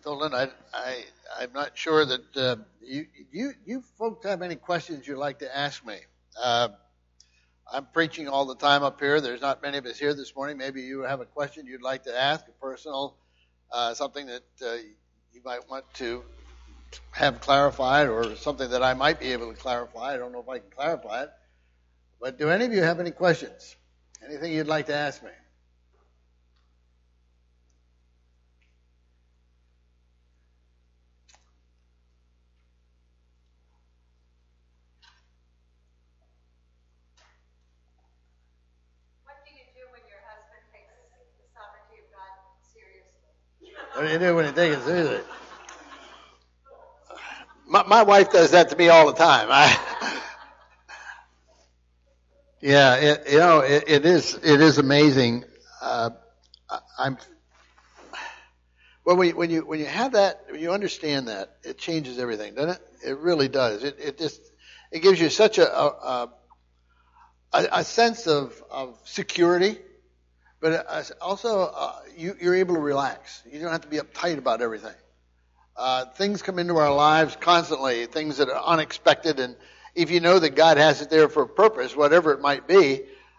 Dolan, I'm not sure that you folks have any questions you'd like to ask me. I'm preaching all the time up here. There's not many of us here this morning. Maybe you have a question you'd like to ask, a personal, something that you might want to have clarified, or something that I might be able to clarify. I don't know if I can clarify it. But do any of you have any questions? Anything you'd like to ask me? What do you do when you take it seriously? My wife does that to me all the time. It is amazing. When you have that, when you understand that, it changes everything, doesn't it? It really does. It gives you such a sense of security. But also, you're able to relax. You don't have to be uptight about everything. Things come into our lives constantly, things that are unexpected, and if you know that God has it there for a purpose, whatever it might be,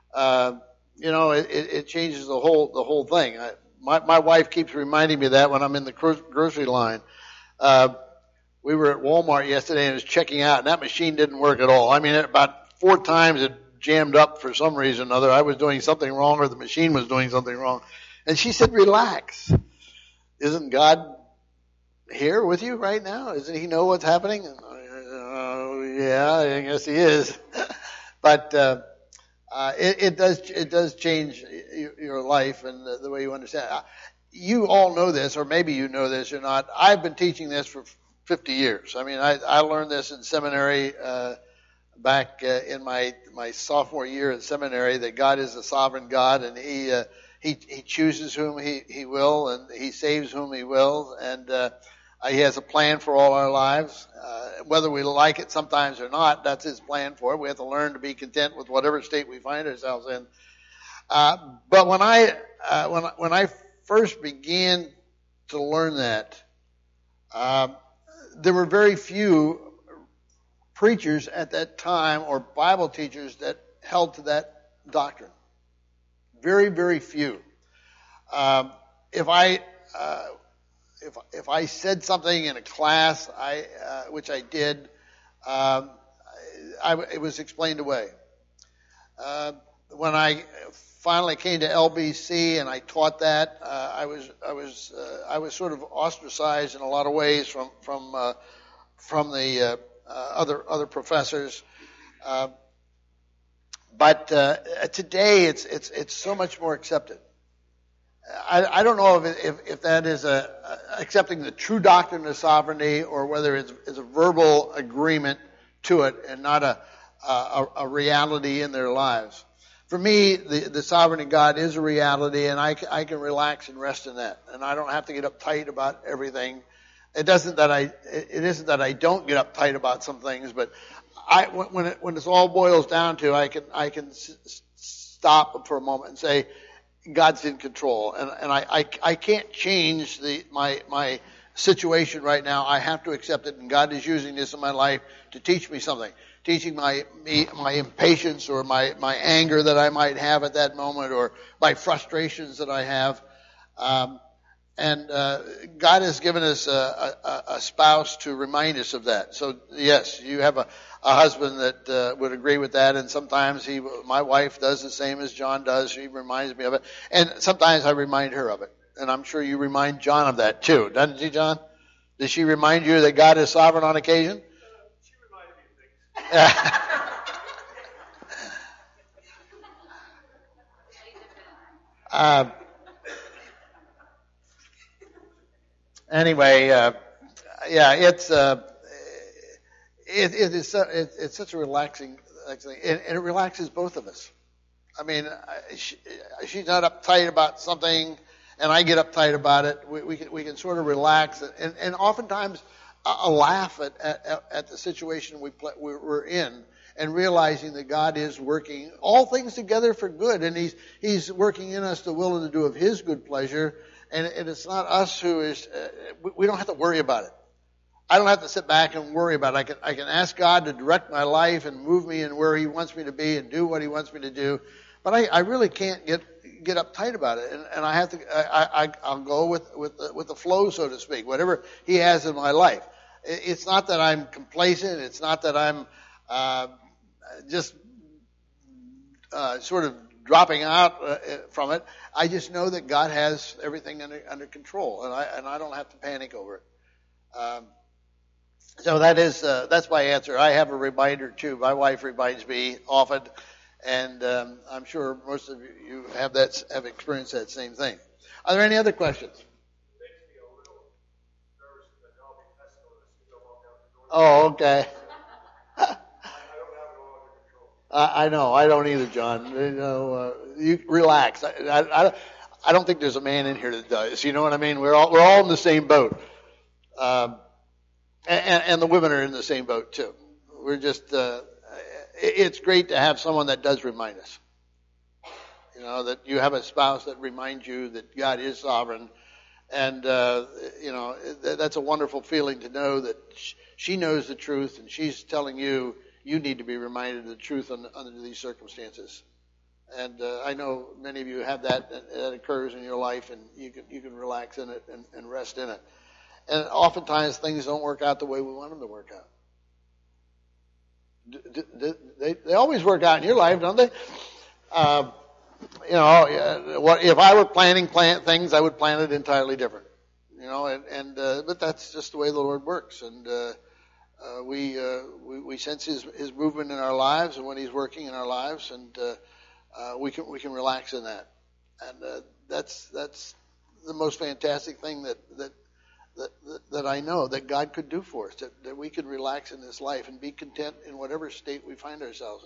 it changes the whole thing. My wife keeps reminding me of that when I'm in the grocery line. We were at Walmart yesterday and was checking out, and that machine didn't work at all. I mean, about 4 times it jammed up for some reason or another. I was doing something wrong, or the machine was doing something wrong. And she said, relax. Isn't God here with you right now? Doesn't he know what's happening? Yeah, I guess he is. But it does change your life and the way you understand it. You all know this, or maybe you know this or not. I've been teaching this for 50 years. I mean, I learned this in seminary back in my sophomore year in seminary, that God is a sovereign God, and He chooses whom He will, and He saves whom He will, and He has a plan for all our lives. Whether we like it sometimes or not, that's His plan for it. We have to learn to be content with whatever state we find ourselves in. But when I first began to learn that, there were very few preachers at that time, or Bible teachers, that held to that doctrine. Very, very few. If I said something in a class, which I did, it was explained away. When I finally came to LBC and I taught that, I was sort of ostracized in a lot of ways from the other professors. But today it's so much more accepted. I don't know if that is accepting the true doctrine of sovereignty, or whether it's a verbal agreement to it and not a reality in their lives. For me, the sovereignty of God is a reality, and I can relax and rest in that, and I don't have to get uptight about everything. It isn't that I don't get uptight about some things, but when this all boils down to, I can stop for a moment and say, God's in control, and I can't change my situation right now. I have to accept it, and God is using this in my life to teach me something, teaching my impatience, or my anger that I might have at that moment, or my frustrations that I have. And God has given us a spouse to remind us of that. So yes, you have a husband that would agree with that, and sometimes my wife does the same as John does. She reminds me of it, and sometimes I remind her of it. And I'm sure you remind John of that too, doesn't she, John? Does she remind you that God is sovereign on occasion? She reminds me of things. Anyway, it's such a relaxing thing, and it relaxes both of us. I mean, she's not uptight about something, and I get uptight about it. We can sort of relax, and oftentimes a laugh at the situation we're in, and realizing that God is working all things together for good, and He's working in us the will and the do of His good pleasure. And it's not us who is, we don't have to worry about it. I don't have to sit back and worry about it. I can ask God to direct my life and move me in where He wants me to be and do what He wants me to do. But I really can't get uptight about it. And I have to, I'll go with the flow, so to speak, whatever He has in my life. It's not that I'm complacent. It's not that I'm, just, sort of dropping out from it. I just know that God has everything under control, and I don't have to panic over it. So that's my answer. I have a reminder too. My wife reminds me often, and I'm sure most of you have experienced that same thing. Are there any other questions? Oh, okay. I know. I don't either, John. You relax. I don't think there's a man in here that does. You know what I mean? We're all in the same boat. And the women are in the same boat too. We're just, it's great to have someone that does remind us. You know, that you have a spouse that reminds you that God is sovereign. And, that's a wonderful feeling to know that she knows the truth and she's telling you need to be reminded of the truth under these circumstances. And, I know many of you have that occurs in your life, and you can relax in it and rest in it. And oftentimes things don't work out the way we want them to work out. They always work out in your life, don't they? If I were planning things, I would plan it entirely different. But that's just the way the Lord works. And we sense His movement in our lives, and when He's working in our lives, and we can relax in that. And that's the most fantastic thing that I know that God could do for us, that we could relax in this life and be content in whatever state we find ourselves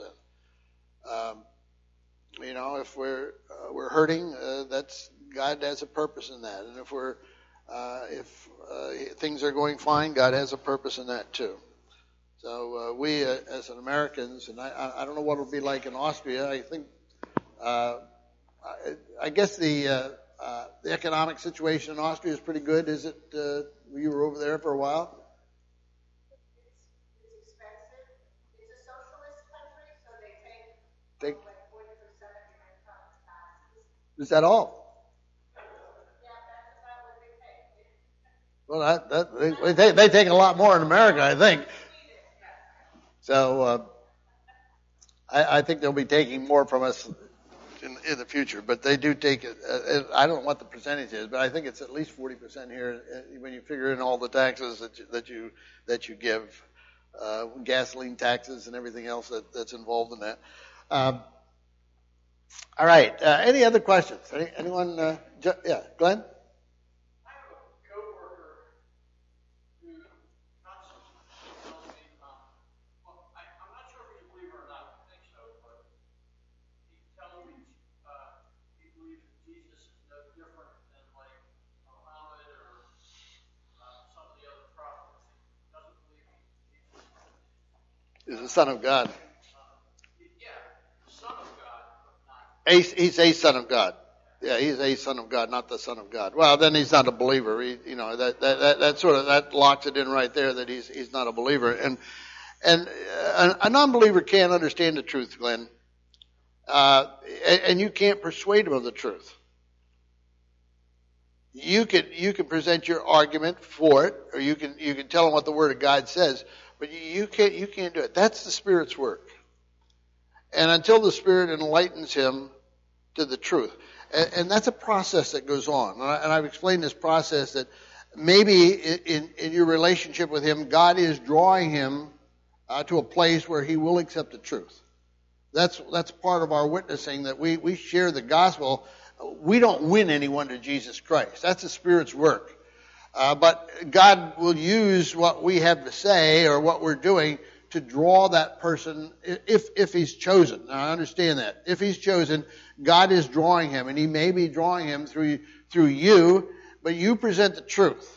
in. If we're hurting, that's God has a purpose in that, and if things are going fine, God has a purpose in that too. So we as Americans, and I don't know what it'll be like in Austria. I think I guess the economic situation in Austria is pretty good. Is it? You were over there for a while. It's expensive. It's a socialist country, so they take like 40% of your income taxes. Is that all? Yeah, that's about what they pay. Well, they take a lot more in America, I think. So I think they'll be taking more from us in the future, but they do take it. I don't know what the percentage is, but I think it's at least 40% here when you figure in all the taxes that you give, gasoline taxes and everything else that's involved in that. All right. Any other questions? Anyone? Yeah, Glenn. Is the Son of God. Son of God. He's a Son of God. Yeah, he's a Son of God, not the Son of God. Well, then he's not a believer. That locks it in right there that he's not a believer. And a non-believer can't understand the truth, Glenn. And you can't persuade him of the truth. You can present your argument for it, or you can tell him what the Word of God says. But you can't do it. That's the Spirit's work. And until the Spirit enlightens him to the truth. And that's a process that goes on. And I've explained this process that maybe in your relationship with Him, God is drawing him to a place where he will accept the truth. That's part of our witnessing, that we share the gospel. We don't win anyone to Jesus Christ. That's the Spirit's work. But God will use what we have to say or what we're doing to draw that person if he's chosen. Now, I understand that. If he's chosen, God is drawing him, and He may be drawing him through you, but you present the truth.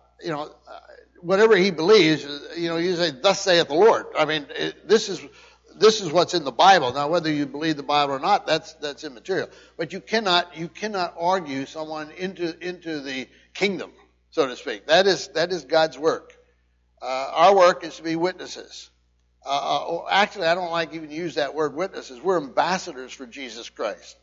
Whatever he believes, you say, "Thus saith the Lord." I mean, this is this is what's in the Bible. Now, whether you believe the Bible or not, that's immaterial. But you cannot argue someone into the kingdom, so to speak. That is God's work. Our work is to be witnesses. Actually, I don't like even use that word witnesses. We're ambassadors for Jesus Christ.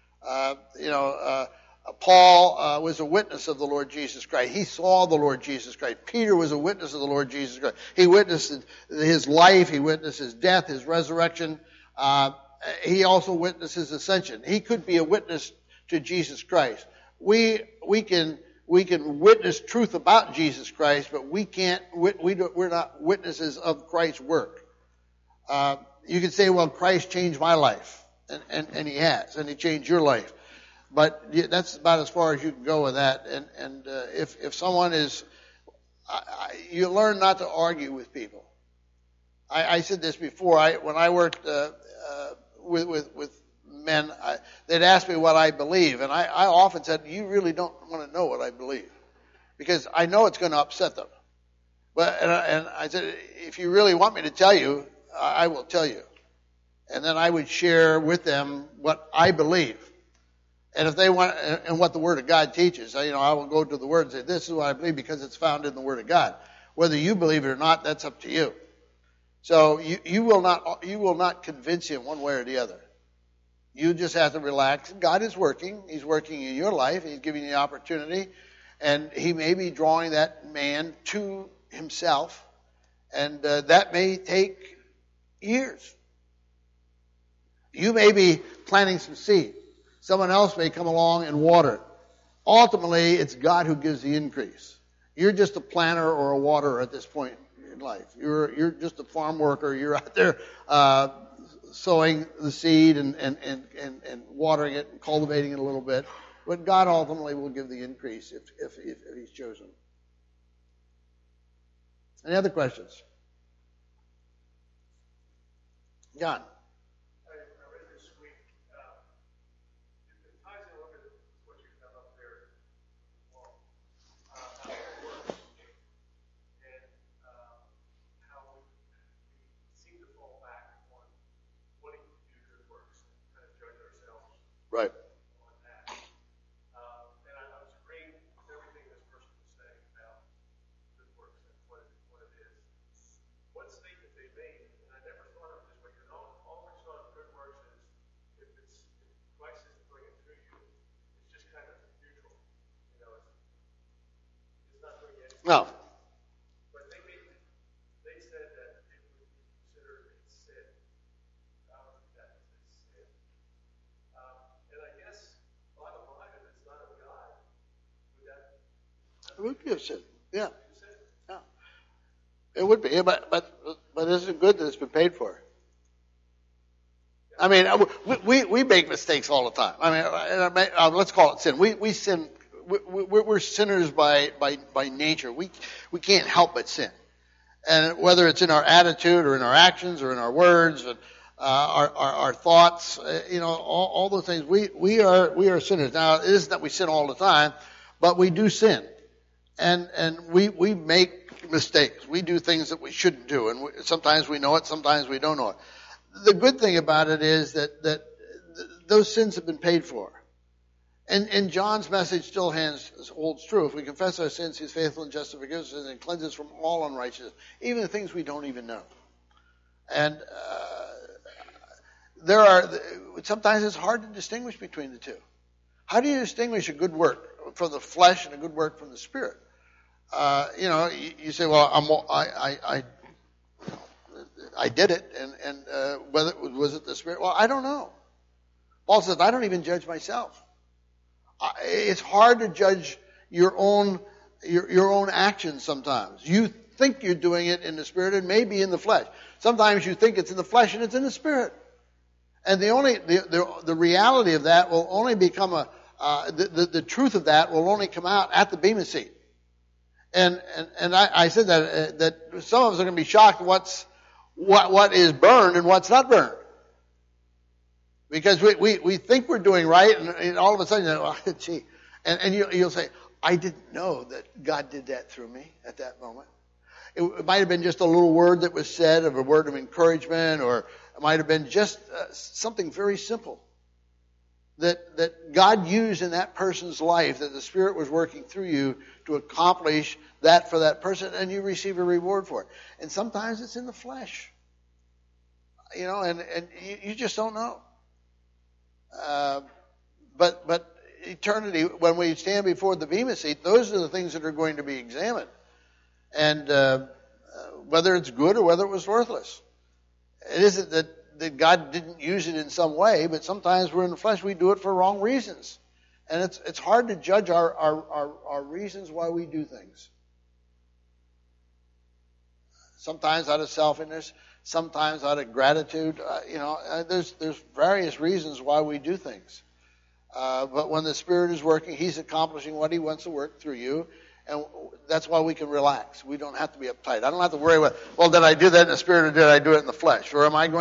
Paul was a witness of the Lord Jesus Christ. He saw the Lord Jesus Christ. Peter was a witness of the Lord Jesus Christ. He witnessed his life. He witnessed his death, his resurrection. He also witnessed his ascension. He could be a witness to Jesus Christ. We can witness truth about Jesus Christ, but we're not witnesses of Christ's work. You can say, well, Christ changed my life, and he has, and he changed your life. But that's about as far as you can go with that. And if someone is, you learn not to argue with people. I said this before. When I worked with men, they'd ask me what I believe, and I often said, "You really don't want to know what I believe, because I know it's going to upset them." And I said, "If you really want me to tell you, I will tell you." And then I would share with them what I believe. And if they want, and what the Word of God teaches, I will go to the Word and say, this is what I believe because it's found in the Word of God. Whether you believe it or not, that's up to you. So you will not convince him one way or the other. You just have to relax. God is working. He's working in your life. He's giving you the opportunity. And he may be drawing that man to himself. And that may take years. You may be planting some seed. Someone else may come along and water it. Ultimately, it's God who gives the increase. You're just a planter or a waterer at this point in life. You're just a farm worker. You're out there sowing the seed and watering it and cultivating it a little bit. But God ultimately will give the increase if he's chosen. Any other questions? John. Right. On that. And I was agreeing with everything this person was saying about good works and what it is. One statement they made, and I never thought of it this way, because all we saw in good works is if Christ isn't doing it through you, it's just kind of neutral. It's not doing anything. No. But they said that it would be considered a sin. That is a sin. And I guess, bottom line, if it's not of God, would that... It would be a sin. Yeah. Yeah. It would be, but isn't it good that it's been paid for? I mean, we make mistakes all the time. I mean, let's call it sin. We sin. We're sinners by nature. We can't help but sin, and whether it's in our attitude or in our actions or in our words and our thoughts, all those things. We are sinners. Now, it isn't that we sin all the time, but we do sin, and we make mistakes. We do things that we shouldn't do, and sometimes we know it, sometimes we don't know it. The good thing about it is that those sins have been paid for. And John's message still holds true. If we confess our sins, he's faithful and just to forgive us and cleanse us from all unrighteousness, even the things we don't even know. And sometimes it's hard to distinguish between the two. How do you distinguish a good work from the flesh and a good work from the spirit? You say, well, I did it, and whether was it the spirit? Well, I don't know. Paul says, I don't even judge myself. It's hard to judge your own actions sometimes. You think you're doing it in the spirit, and maybe in the flesh. Sometimes you think it's in the flesh and it's in the spirit. And the reality of that will only become the truth of that will only come out at the bema seat. And I said that some of us are going to be shocked what is burned and what's not burned. Because we think we're doing right, and all of a sudden, gee, and you'll say, I didn't know that God did that through me at that moment. It might have been just a little word that was said, of a word of encouragement, or it might have been just something very simple that God used in that person's life, that the Spirit was working through you to accomplish that for that person, and you receive a reward for it. And sometimes it's in the flesh, and you just don't know. But eternity, when we stand before the Bema seat, those are the things that are going to be examined. And whether it's good or whether it was worthless. It isn't that God didn't use it in some way, but sometimes we're in the flesh, we do it for wrong reasons. And it's hard to judge our reasons why we do things. Sometimes out of selfishness, sometimes out of gratitude. There's various reasons why we do things. But when the Spirit is working, He's accomplishing what He wants to work through you. And that's why we can relax. We don't have to be uptight. I don't have to worry about, did I do that in the Spirit or did I do it in the flesh? Or I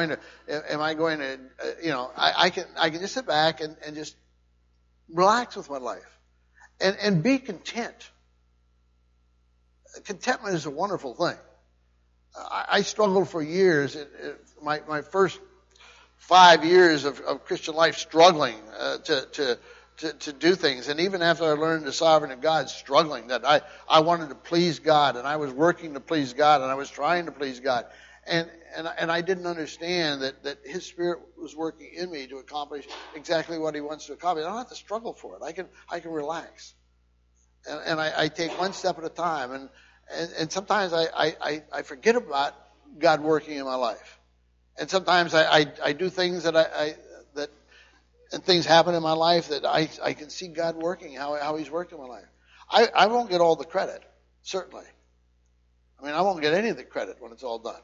can just sit back and just relax with my life. And be content. Contentment is a wonderful thing. I struggled for years, my first 5 years of Christian life, struggling to do things. And even after I learned the sovereignty of God, struggling, that I wanted to please God, and I was working to please God, and I was trying to please God. And I didn't understand that His Spirit was working in me to accomplish exactly what He wants to accomplish. I don't have to struggle for it. I can relax. And I take one step at a time. And sometimes I forget about God working in my life. And sometimes I do things and things happen in my life that I can see God working, how He's working in my life. I won't get all the credit, certainly. I won't get any of the credit when it's all done.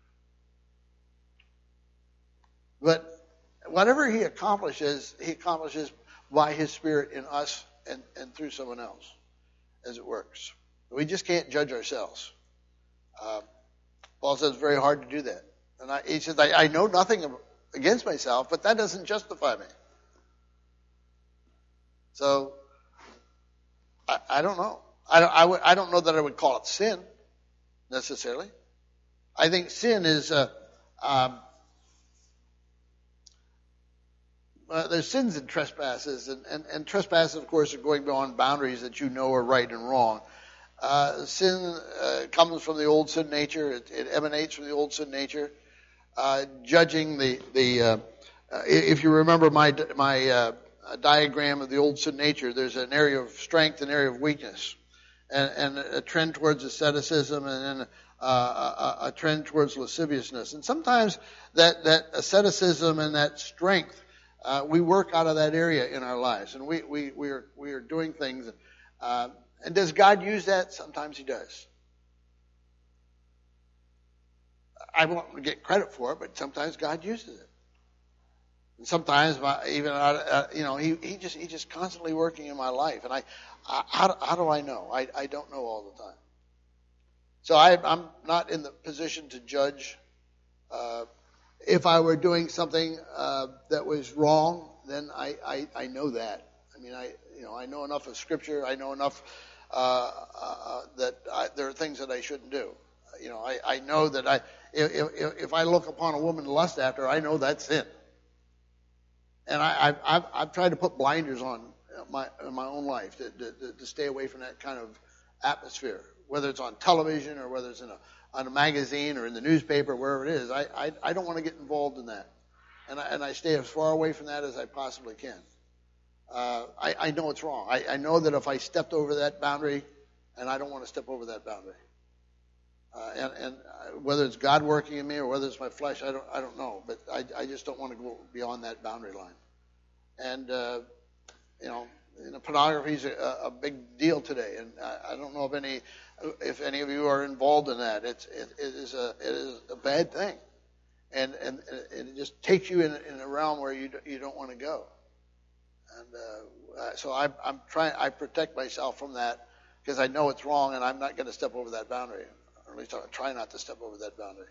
But whatever He accomplishes by His Spirit in us and through someone else as it works. We just can't judge ourselves. Paul says it's very hard to do that. And he says, I know nothing against myself, but that doesn't justify me. So, I don't know. I don't know that I would call it sin, necessarily. I think sin is, there's sins and trespasses, and trespasses, of course, are going beyond boundaries that you know are right and wrong. Sin comes from the old sin nature. It emanates from the old sin nature. Judging if you remember my diagram of the old sin nature, there's an area of strength, an area of weakness, and a trend towards asceticism, and then a trend towards lasciviousness. And sometimes that asceticism and that strength, we work out of that area in our lives, and we are doing things. And does God use that? Sometimes He does. I won't get credit for it, but sometimes God uses it. And sometimes He just constantly working in my life. And how do I know? I don't know all the time. So I'm not in the position to judge. If I were doing something that was wrong, then I know that. I know enough of Scripture. I know enough that there are things that I shouldn't do. I know that if I look upon a woman and lust after her, I know that's sin. And I've tried to put blinders on in my own life to stay away from that kind of atmosphere, whether it's on television or whether it's on a magazine or in the newspaper, wherever it is. I don't want to get involved in that, and I stay as far away from that as I possibly can. I know it's wrong. I know that if I stepped over that boundary, and I don't want to step over that boundary. And whether it's God working in me or whether it's my flesh, I don't know. But I just don't want to go beyond that boundary line. And pornography is a big deal today, and I don't know if any of you are involved in that. It is a bad thing, and it just takes you in a realm where you don't want to go. And so I protect myself from that because I know it's wrong, and I'm not going to step over that boundary. Or at least I'll try not to step over that boundary.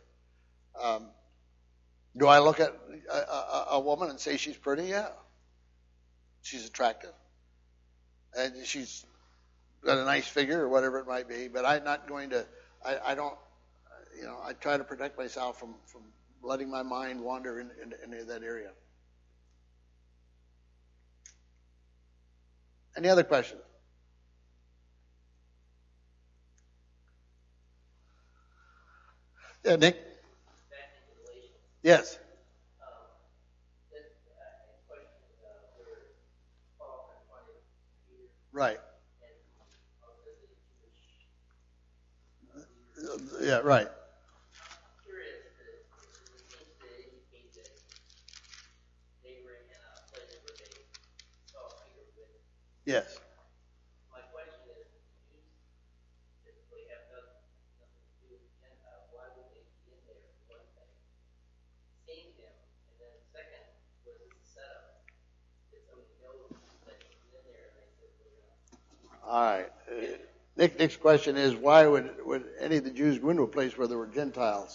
Do I look at a woman and say she's pretty? Yeah. She's attractive. And she's got a nice figure or whatever it might be, but I'm not going to I don't, I try to protect myself from letting my mind wander in that area. Any other questions? Yeah, Nick? Yes. Right. Yeah, right. Yes. My question is, Jews typically have nothing to do with Gentiles. Why would they be in there for one thing? Seeing him, and then second, was it a setup? Did somebody know that he was in there and they said, we're going to... All right. Nick's question is, why would any of the Jews go into a place where there were Gentiles?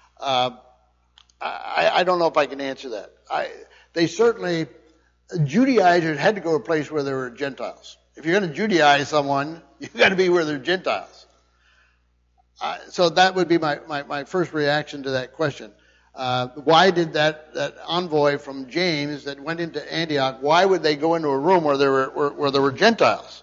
I don't know if I can answer that. They certainly, Judaizers had to go to a place where there were Gentiles. If you're going to Judaize someone, you've got to be where there are Gentiles. So that would be my first reaction to that question. Why did that envoy from James that went into Antioch, why would they go into a room where there were Gentiles?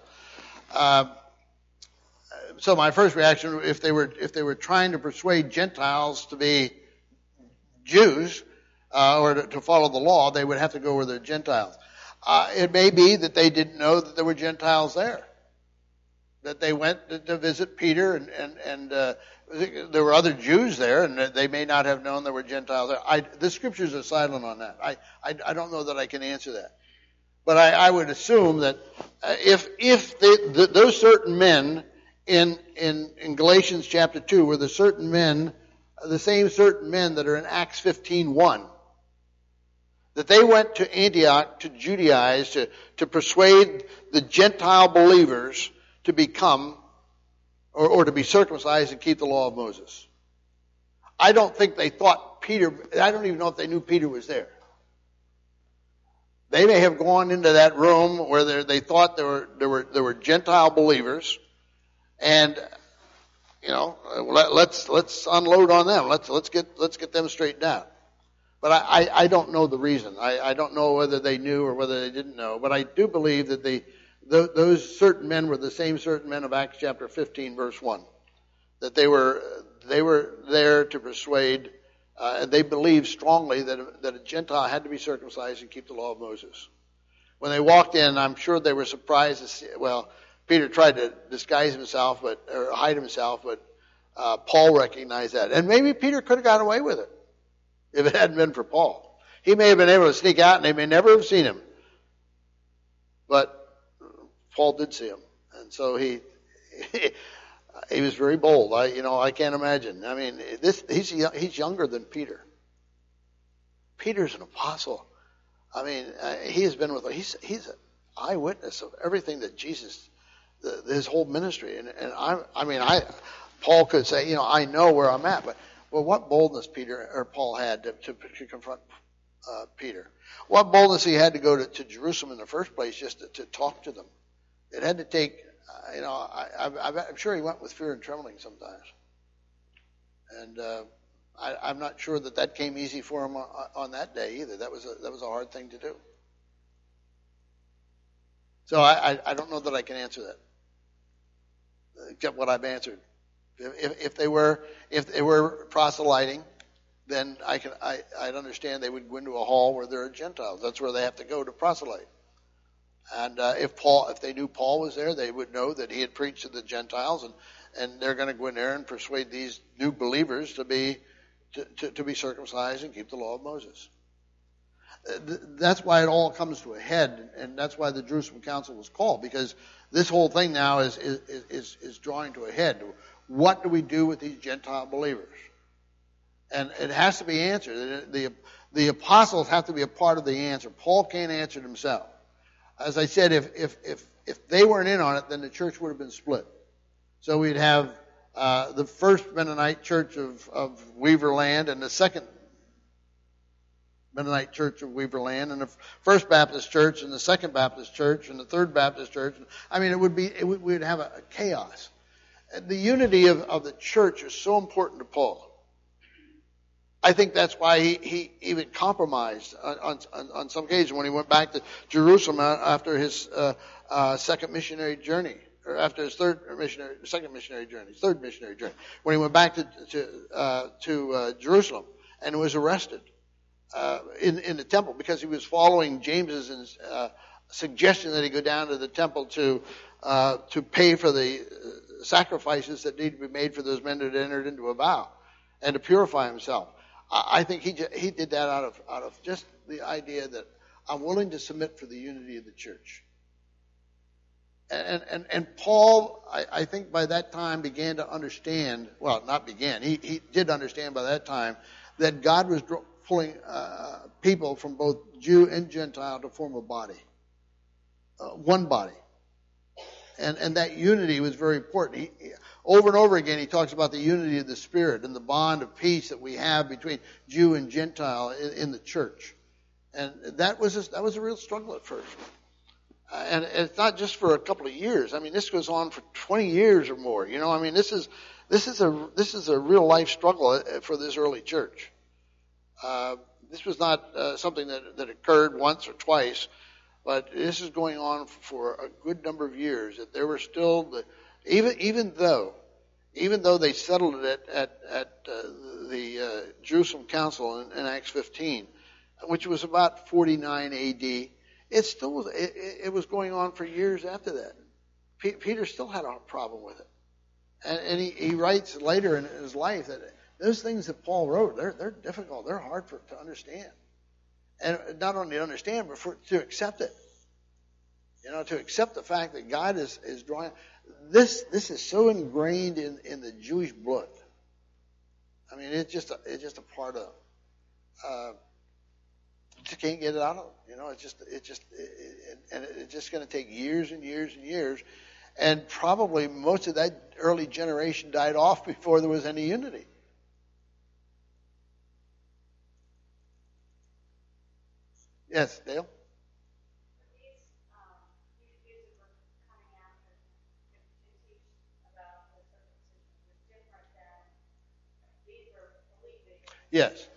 So my first reaction, if they were trying to persuade Gentiles to be Jews or to follow the law, they would have to go where there are Gentiles. It may be that they didn't know that there were Gentiles there, that they went to visit Peter, and there were other Jews there, and they may not have known there were Gentiles there. The scriptures are silent on that. I don't know that I can answer that. But I would assume that if those certain men in Galatians chapter 2 were the certain men, the same certain men that are in Acts 15:1, that they went to Antioch to Judaize, to persuade the Gentile believers to become or to be circumcised and keep the law of Moses. I don't think they thought Peter, I don't even know if they knew Peter was there. They may have gone into that room where they thought there were Gentile believers, and let's unload on them. Let's get them straightened out. But I don't know the reason. I don't know whether they knew or whether they didn't know. But I do believe that those certain men were the same certain men of Acts chapter 15, verse 1. That they were there to persuade. They believed strongly that a Gentile had to be circumcised and keep the law of Moses. When they walked in, I'm sure they were surprised to see. Well, Peter tried to disguise himself, or hide himself, but Paul recognized that. And maybe Peter could have got away with it if it hadn't been for Paul. He may have been able to sneak out, and they may never have seen him. But Paul did see him, and so he was very bold. I can't imagine. I mean, he's younger than Peter. Peter's an apostle. I mean, he has been with. He's an eyewitness of everything that Jesus, his whole ministry. And Paul could say, I know where I'm at, but what boldness Paul had to confront Peter. What boldness he had to go to Jerusalem in the first place just to talk to them. It had to take. I'm sure he went with fear and trembling sometimes. And I'm not sure that came easy for him on that day either. That was a hard thing to do. So I don't know that I can answer that, except what I've answered. If they were proselyting, then I'd understand they would go into a hall where there are Gentiles. That's where they have to go to proselyte. And if they knew Paul was there, they would know that he had preached to the Gentiles, and they're going to go in there and persuade these new believers to be circumcised and keep the law of Moses. That's why it all comes to a head, and that's why the Jerusalem Council was called, because this whole thing now is drawing to a head. What do we do with these Gentile believers? And it has to be answered. The apostles have to be a part of the answer. Paul can't answer it himself. As I said, if they weren't in on it, then the church would have been split. So we'd have the first Mennonite church of Weaver Land and the second Mennonite church of Weaver Land, and the First Baptist church and the Second Baptist church and the Third Baptist church. I mean, we'd have a chaos. And the unity of the church is so important to Paul. I think that's why he even compromised on some occasions when he went back to Jerusalem after his second missionary journey, or after his third missionary journey, when he went back to Jerusalem and was arrested in the temple because he was following James's suggestion that he go down to the temple to pay for the sacrifices that need to be made for those men that entered into a vow and to purify himself. I think he did that out of just the idea that I'm willing to submit for the unity of the church. And Paul, I think by that time began to understand, well, not began, he did understand by that time that God was pulling people from both Jew and Gentile to form a body, one body. And that unity was very important. Over and over again, he talks about the unity of the Spirit and the bond of peace that we have between Jew and Gentile in the church. And that was a real struggle at first. And it's not just for a couple of years. I mean, this goes on for 20 years or more. You know, I mean, this is a real life struggle for this early church. This was not something that occurred once or twice, but this is going on for a good number of years. That there were still even though they settled it at the Jerusalem Council in Acts 15, which was about 49 A.D., it was going on for years after that. Peter still had a problem with it, and he writes later in his life that those things that Paul wrote, they're difficult, they're hard to understand, and not only to understand, but to accept it. You know, to accept the fact that God is drawing. This is so ingrained in the Jewish blood. I mean, it's just a part of. You just can't get it out of them. You know, it's just going to take years and years and years, and probably most of that early generation died off before there was any unity. Yes, Dale. Yes.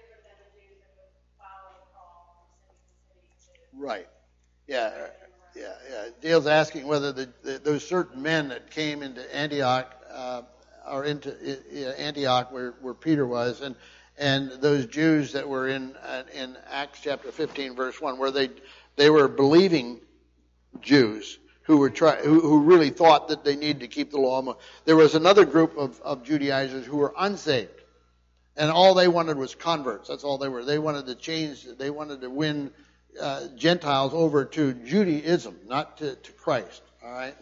Right. Yeah. Dale's asking whether those certain men that came into Antioch or into Antioch where Peter was, and those Jews that were in Acts chapter 15 verse 1, where they were believing Jews who really thought that they needed to keep the law. There was another group of Judaizers who were unsaved. And all they wanted was converts. That's all they were. They wanted to change. They wanted to win Gentiles over to Judaism, not to Christ. All right.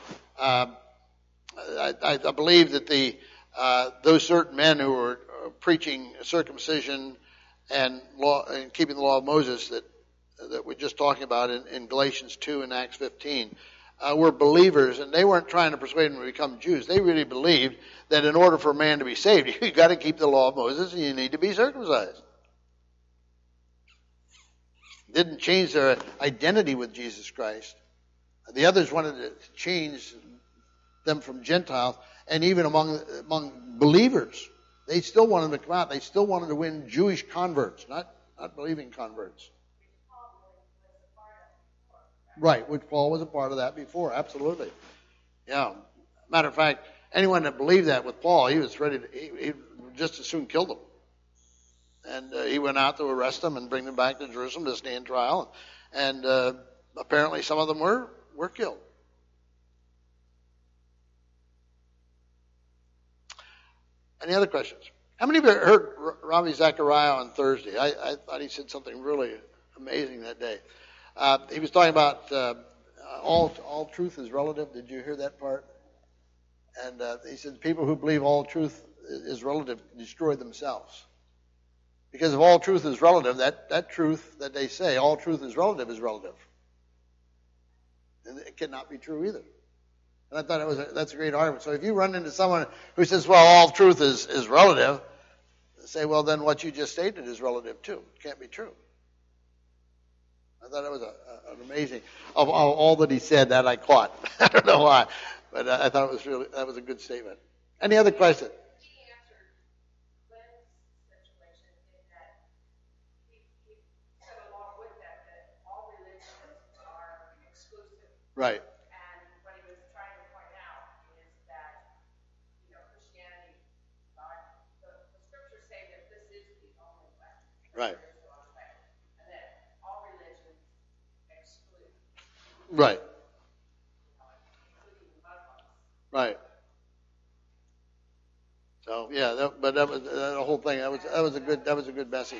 I believe that those certain men who were preaching circumcision and law and keeping the law of Moses that we're just talking about in Galatians 2 and Acts 15. Were believers, and they weren't trying to persuade them to become Jews. They really believed that in order for a man to be saved, you got to keep the law of Moses and you need to be circumcised. Didn't change their identity with Jesus Christ. The others wanted to change them from Gentiles, and even among believers, they still wanted to come out. They still wanted to win Jewish converts, not believing converts. Right, which Paul was a part of that before, absolutely. Yeah. Matter of fact, anyone that believed that with Paul, he was ready to, he just as soon killed them. And he went out to arrest them and bring them back to Jerusalem to stand trial. And apparently some of them were killed. Any other questions? How many of you heard Ravi Zachariah on Thursday? I thought he said something really amazing that day. He was talking about all truth is relative. Did you hear that part? And he said people who believe all truth is relative destroy themselves. Because if all truth is relative, that truth that they say, all truth is relative. And it cannot be true either. And I thought that's a great argument. So if you run into someone who says, well, all truth is relative, say, well, then what you just stated is relative too. It can't be true. I thought it was an amazing, of all that he said, that I caught. I don't know why. But I thought that was a good statement. Any other questions? He answered Glenn's situation in that he said along with that all religions are exclusive. Right. And what he was trying to point out is that, Christianity, the scriptures say that this is the only way. Right. There is no other way. And that all religions exclude, Right. including Muslims. Right. So yeah, but that was the whole thing. That was a good message.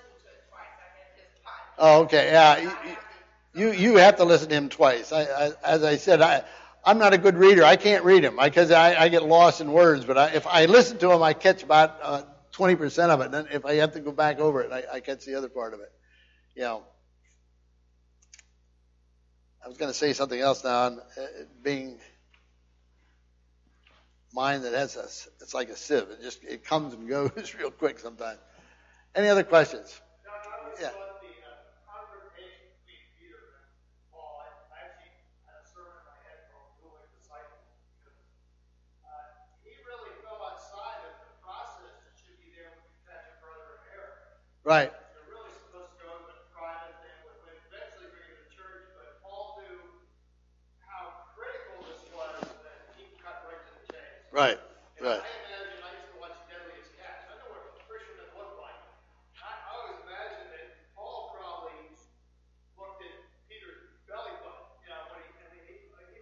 Oh, okay. Yeah. You have to listen to him twice. As I said, I'm not a good reader. I can't read him because I get lost in words. But if I listen to him, I catch about 20% of it. And then if I have to go back over it, I catch the other part of it. I was going to say something else now. And being mind that has it's like a sieve. It comes and goes real quick sometimes. Any other questions? Yeah. Right. They're really supposed to go in a private thing with eventually bring it to church, but Paul knew how critical this was that he cut right to the chase. Right. And Right. I imagine, I used to watch Deadliest Catch. I know what a Christian looked like. I always imagine that Paul probably looked at Peter's belly button, he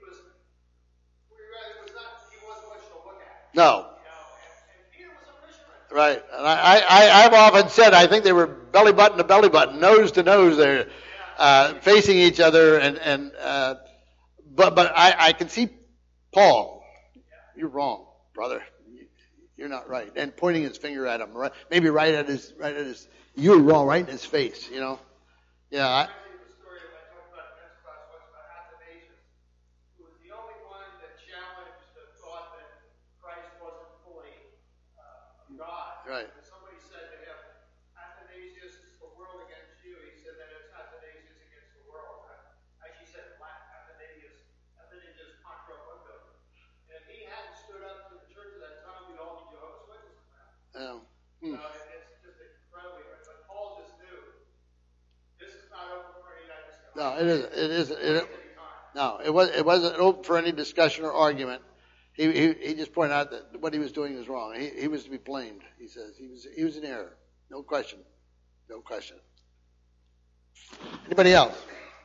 wasn't much to look at. No. And Peter was a fisherman. Right. And I've often said I think they were belly button to belly button, nose to nose. They're facing each other, but I can see Paul. You're wrong, brother. You're not right, and pointing his finger at him, right? Maybe right at his. You're wrong, right in his face. Yeah. The story I talked about in next class was about Athanasius, who was the only one that challenged the thought that Christ wasn't fully God. Right. And somebody said to him, Athanasius, is the world against you. He said that it's Athanasius against the world. Actually said Athanasius contra mundo. And if he hadn't stood up to the church at that time, we'd all be Jehovah's Witnesses now. Yeah. It's just incredibly hard. But Paul just knew this is not open for any discussion. No, it isn't. No, it wasn't open for any discussion or argument. He just pointed out that what he was doing was wrong. He was to be blamed. He says he was in error. No question. No question. Anybody else?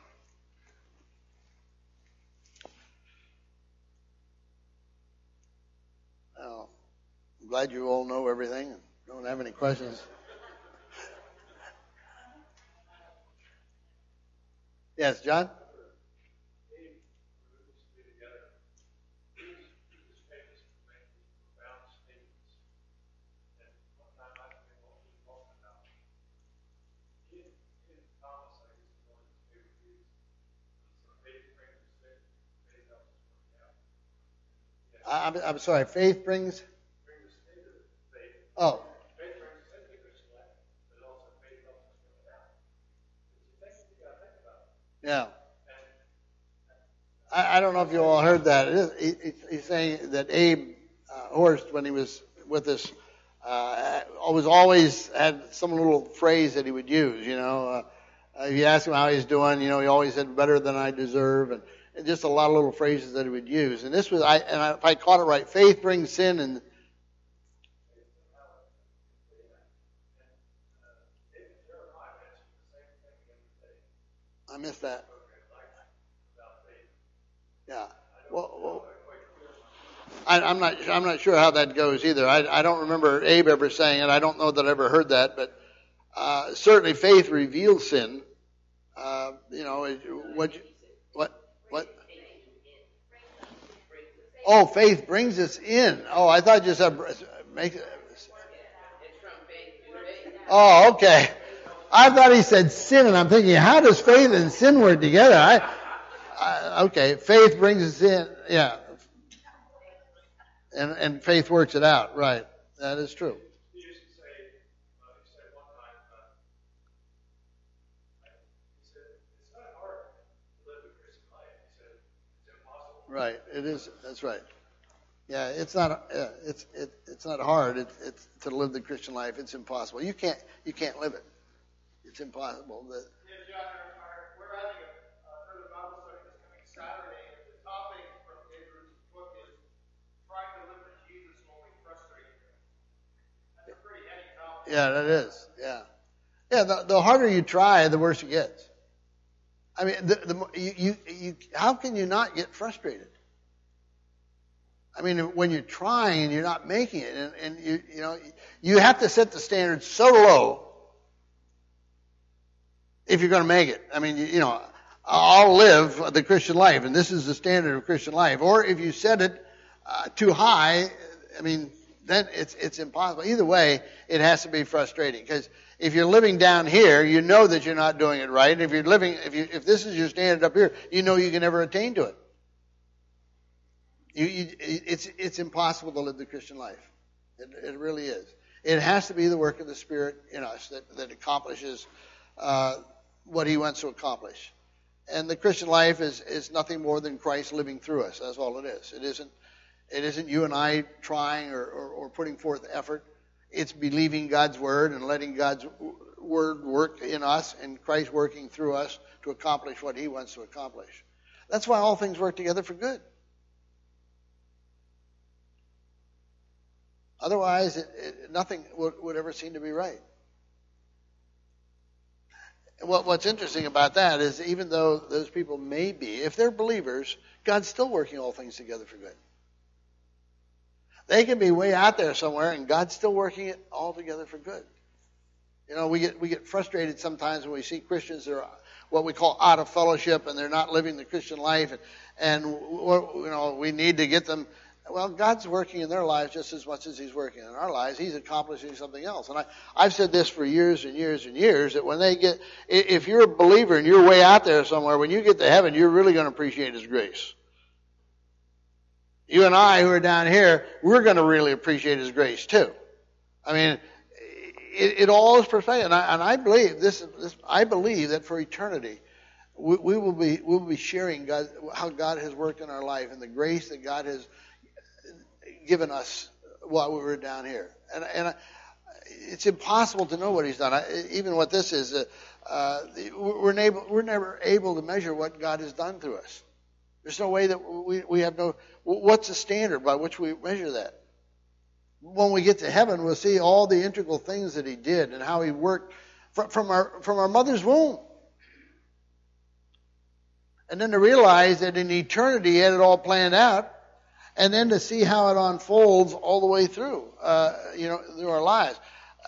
Well, I'm glad you all know everything and don't have any questions. Yes, John? I'm sorry. Faith brings. Oh. Yeah. I don't know if you all heard that. He's saying that Abe Horst, when he was with us, always had some little phrase that he would use. If you ask him how he's doing, he always said better than I deserve, and just a lot of little phrases that he would use. And this was, if I caught it right, faith brings sin, and I missed that. Yeah. Well, I'm not sure how that goes either. I don't remember Abe ever saying it. I don't know that I ever heard that, but certainly faith reveals sin. What? Oh, faith brings us in. Oh, I thought you said make it. Oh, okay. I thought he said sin, and I'm thinking, how does faith and sin work together? Okay, faith brings us in, yeah, and faith works it out, right? That is true. He used to say, he said one time, he said, it's not hard to live a Christian life. He said, it's impossible Right. It is. That's right. Yeah. It's not. It's not hard. It's to live the Christian life. It's impossible. You can't live it. It's impossible. Yeah, John, we're having another Bible study this coming Saturday, and the topic from Andrew's book is trying to live for Jesus while we frustrate him. That's a pretty heady topic. Yeah, that is. Yeah. Yeah. The harder you try, the worse it gets. I mean, how can you not get frustrated? I mean, when you're trying and you're not making it, and you have to set the standard so low if you're going to make it. I mean, I'll live the Christian life, and this is the standard of Christian life. Or if you set it too high, I mean, then it's impossible. Either way, it has to be frustrating, because if you're living down here, you know that you're not doing it right. And if this is your standard up here, you know you can never attain to it. It's impossible to live the Christian life. It really is. It has to be the work of the Spirit in us that accomplishes what He wants to accomplish. And the Christian life is nothing more than Christ living through us. That's all it is. It isn't you and I trying or putting forth effort. It's believing God's Word and letting God's Word work in us and Christ working through us to accomplish what He wants to accomplish. That's why all things work together for good. Otherwise, nothing would ever seem to be right. And what's interesting about that is, even though those people may be, if they're believers, God's still working all things together for good. They can be way out there somewhere, and God's still working it all together for good. We get frustrated sometimes when we see Christians that are what we call out of fellowship, and they're not living the Christian life, and we need to get them. Well, God's working in their lives just as much as He's working in our lives. He's accomplishing something else. And I've said this for years and years and years, that when if you're a believer and you're way out there somewhere, when you get to heaven, you're really going to appreciate His grace. You and I, who are down here, we're going to really appreciate His grace too. I mean, it all is perfect, and I believe this. I believe that for eternity, we'll be sharing how God has worked in our life and the grace that God has given us while we were down here. And it's impossible to know what He's done. Even what this is, we're never able to measure what God has done through us. There's no way that we have no. What's the standard by which we measure that? When we get to heaven, we'll see all the integral things that He did and how He worked from our mother's womb. And then to realize that in eternity He had it all planned out, and then to see how it unfolds all the way through, through our lives.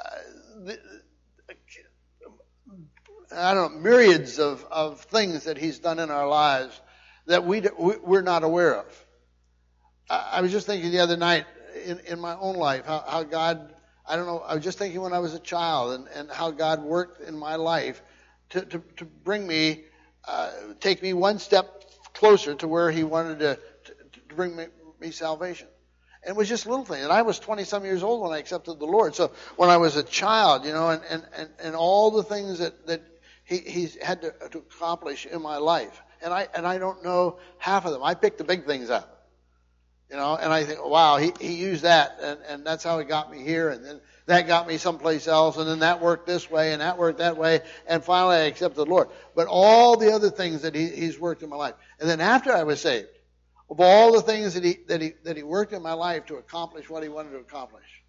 I don't know, myriads of things that He's done in our lives that we're not aware of. I was just thinking the other night in my own life how God, I was just thinking when I was a child and how God worked in my life to bring me, take me one step closer to where He wanted to bring me salvation. And it was just little things. And I was 20-some years old when I accepted the Lord. So when I was a child, and all the things that He's had to accomplish in my life. And I don't know half of them. I picked the big things up. And I think, wow, he used that, and that's how He got me here, and then that got me someplace else, and then that worked this way, and that worked that way, and finally I accepted the Lord. But all the other things that He's worked in my life. And then after I was saved, of all the things that he worked in my life to accomplish what He wanted to accomplish,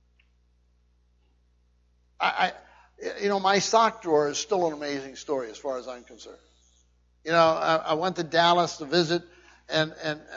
my sock drawer is still an amazing story as far as I'm concerned. I went to Dallas to visit, and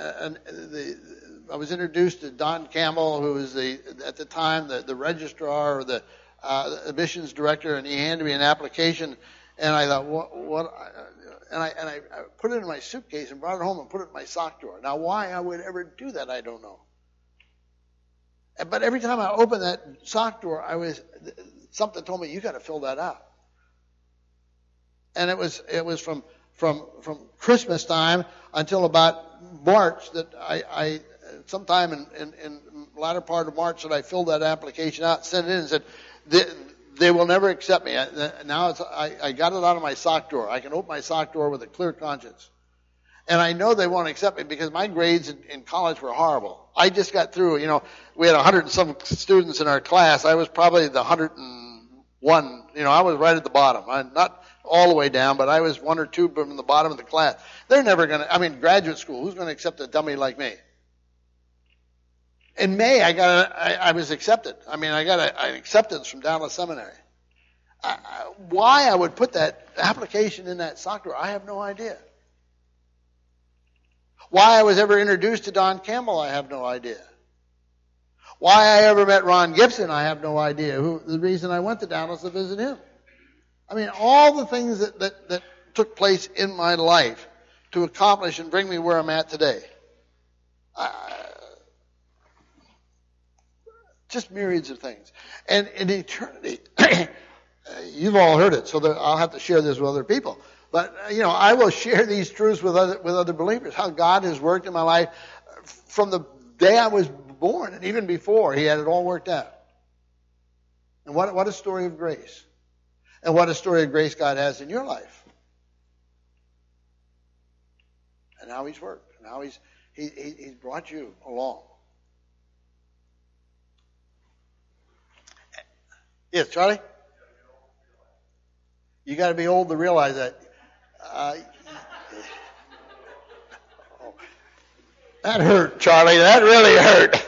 I was introduced to Don Campbell, who was at the time the registrar or the admissions director, and he handed me an application, and I thought, what? And I put it in my suitcase and brought it home and put it in my sock drawer. Now, why I would ever do that, I don't know. But every time I opened that sock drawer, something told me, you got to fill that out. And it was from Christmas time until about March that I sometime in the latter part of March that I filled that application out, sent it in, and said, they will never accept me. Now I got it out of my sock drawer. I can open my sock drawer with a clear conscience. And I know they won't accept me because my grades in college were horrible. I just got through, we had 100 and some students in our class. I was probably the 101. I was right at the bottom. I'm not all the way down, but I was one or two from the bottom of the class. They're never going to, graduate school, who's going to accept a dummy like me? In May, I was accepted. I got an acceptance from Dallas Seminary. Why I would put that application in that sock drawer, I have no idea. Why I was ever introduced to Don Campbell, I have no idea. Why I ever met Ron Gibson, I have no idea. The reason I went to Dallas to visit him. All the things that took place in my life to accomplish and bring me where I'm at today. Just myriads of things. And in eternity, you've all heard it, so I'll have to share this with other people. But, I will share these truths with other believers, how God has worked in my life from the day I was born and even before. He had it all worked out. And what a story of grace. And what a story of grace God has in your life. And how He's worked. And how He's brought you along. Yes, Charlie? You got to be old to realize that. That hurt, Charlie. That really hurt.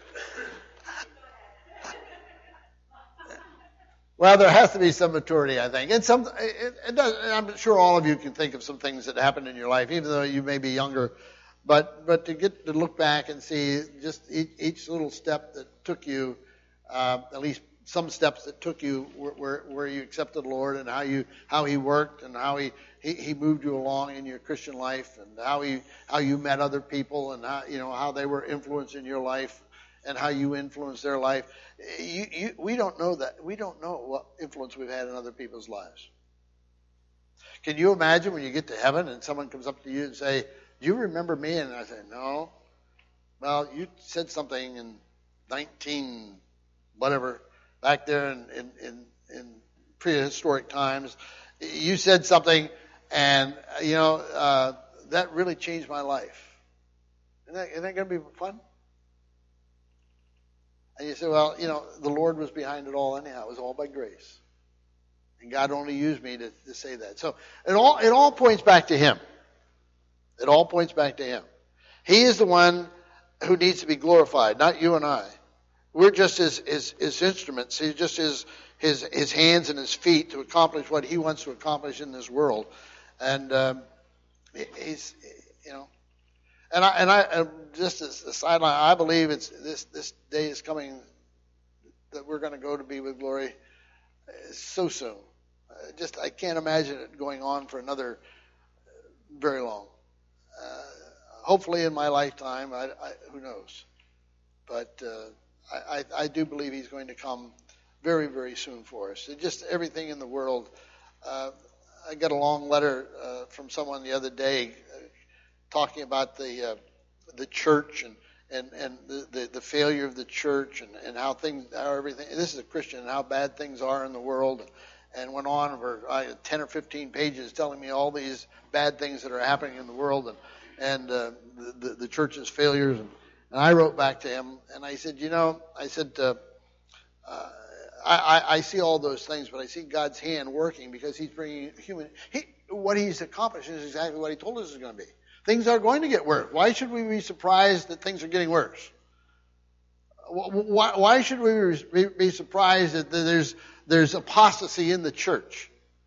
Well, there has to be some maturity, I think. And it does. I'm sure all of you can think of some things that happened in your life, even though you may be younger. But to get to look back and see just each little step that took you, at least some steps that took you where you accepted the Lord, and how He worked, and how He moved you along in your Christian life, and how you met other people, and how they were influencing your life, and how you influenced their life. We don't know that. We don't know what influence we've had in other people's lives. Can you imagine when you get to heaven and someone comes up to you and say, "Do you remember me?" And I say, "No." Well, you said something in 19 whatever. Back there in prehistoric times, you said something, and that really changed my life. Isn't that going to be fun? And you say, well, the Lord was behind it all anyhow. It was all by grace, and God only used me to say that. So it all points back to Him. It all points back to Him. He is the one who needs to be glorified, not you and I. We're just his instruments. He's just his hands and His feet to accomplish what He wants to accomplish in this world. And He's, and I just as a sideline, I believe this day is coming that we're going to go to be with glory so soon. I can't imagine it going on for another very long. Hopefully in my lifetime, who knows? But I do believe He's going to come very, very soon for us. Just everything in the world. I got a long letter from someone the other day talking about the church and the failure of the church and how everything. This is a Christian, and how bad things are in the world, and went on for 10 or 15 pages telling me all these bad things that are happening in the world and the church's failures. And I wrote back to him, and I said, I see all those things, but I see God's hand working because He's bringing what He's accomplishing is exactly what He told us is going to be. Things are going to get worse. Why should we be surprised that things are getting worse? Why should we be surprised that there's apostasy in the church?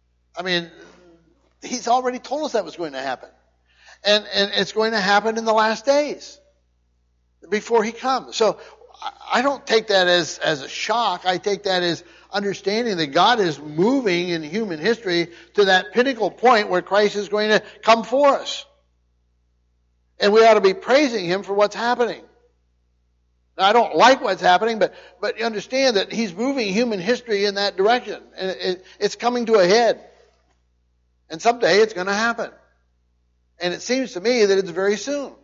He's already told us that was going to happen. And it's going to happen in the last days, before He comes. So I don't take that as a shock. I take that as understanding that God is moving in human history to that pinnacle point where Christ is going to come for us. And we ought to be praising Him for what's happening. Now, I don't like what's happening, but you understand that He's moving human history in that direction. And it's coming to a head. And someday it's going to happen. And it seems to me that it's very soon.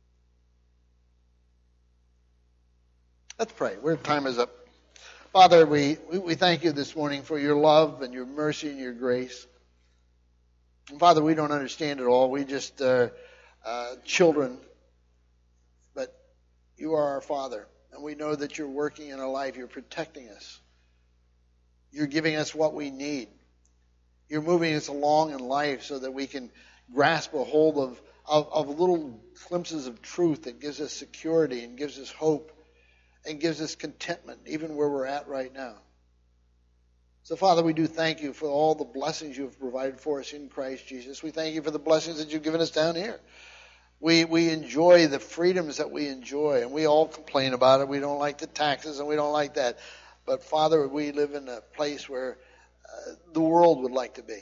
Let's pray. Our time is up. Father, we thank You this morning for Your love and Your mercy and Your grace. And Father, we don't understand it all. We just children, but you are our Father. And we know that you're working in our life. You're protecting us. You're giving us what we need. You're moving us along in life so that we can grasp a hold of little glimpses of truth that gives us security and gives us hope and gives us contentment, even where we're at right now. So, Father, we do thank you for all the blessings you've provided for us in Christ Jesus. We thank you for the blessings that you've given us down here. We enjoy the freedoms that we enjoy, and we all complain about it. We don't like the taxes, and we don't like that. But, Father, we live in a place where the world would like to be.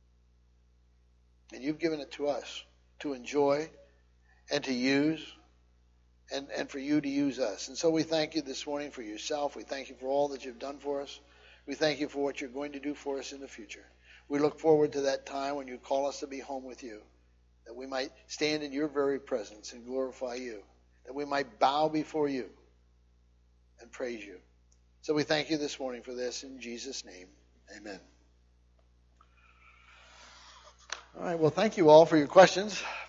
And you've given it to us to enjoy and to use, and for you to use us. And so we thank you this morning for yourself. We thank you for all that you've done for us. We thank you for what you're going to do for us in the future. We look forward to that time when you call us to be home with you, that we might stand in your very presence and glorify you, that we might bow before you and praise you. So we thank you this morning for this in Jesus' name. Amen. All right, well, thank you all for your questions.